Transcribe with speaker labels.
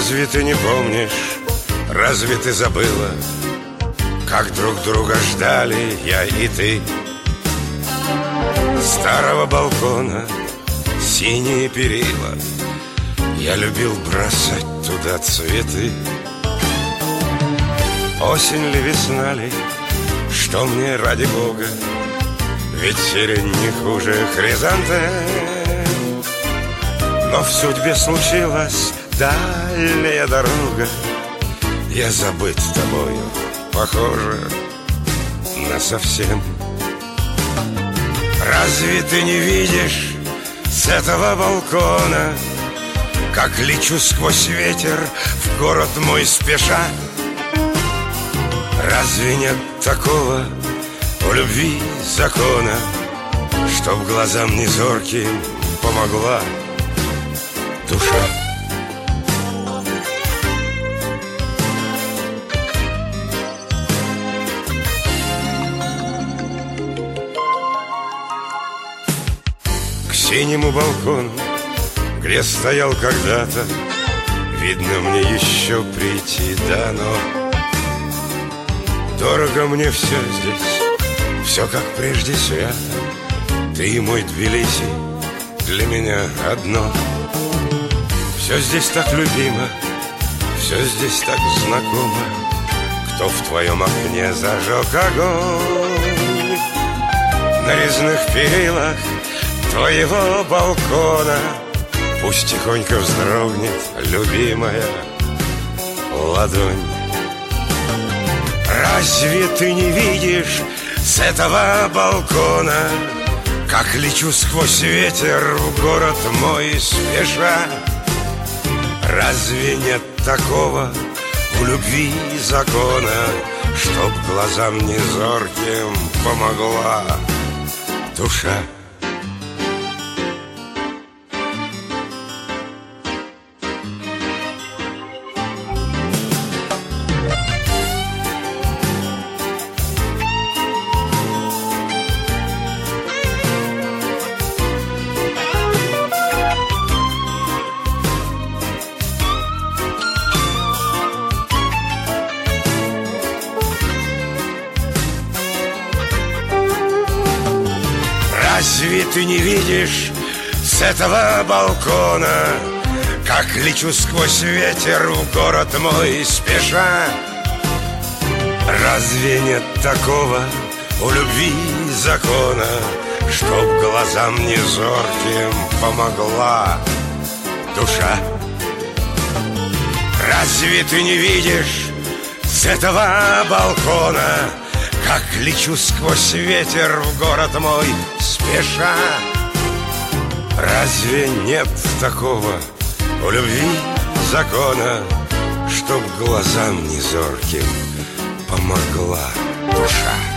Speaker 1: Разве ты не помнишь, разве ты забыла, как друг друга ждали я и ты? Старого балкона синие перила, я любил бросать туда цветы. Осень ли, весна ли, что мне, ради Бога, ведь сирень не хуже хризантем. Но в судьбе случилась дальняя дорога, я забыть тобою похоже насовсем. Разве ты не видишь с этого балкона, как лечу сквозь ветер в город мой спеша? Разве нет такого у любви закона, чтоб глазам незорким помогла душа? К синему балкону, где стоял когда-то, видно мне еще прийти дано. Дорого мне все здесь, все как прежде свято. Ты и мой Тбилиси для меня одно. Все здесь так любимо, все здесь так знакомо. Кто в твоем окне зажег огонь? На резных перилах твоего балкона пусть тихонько вздрогнет любимая ладонь. Разве ты не видишь с этого балкона, как лечу сквозь ветер в город мой спеша? Разве нет такого у любви закона, чтоб глазам незорким помогла душа? Разве ты не видишь с этого балкона, как лечу сквозь ветер в город мой спеша? Разве нет такого у любви закона, чтоб глазам незорким помогла душа? Разве ты не видишь с этого балкона, как лечу сквозь ветер в город мой спеша? Разве нет такого у любви закона, чтоб глазам незорким помогла душа?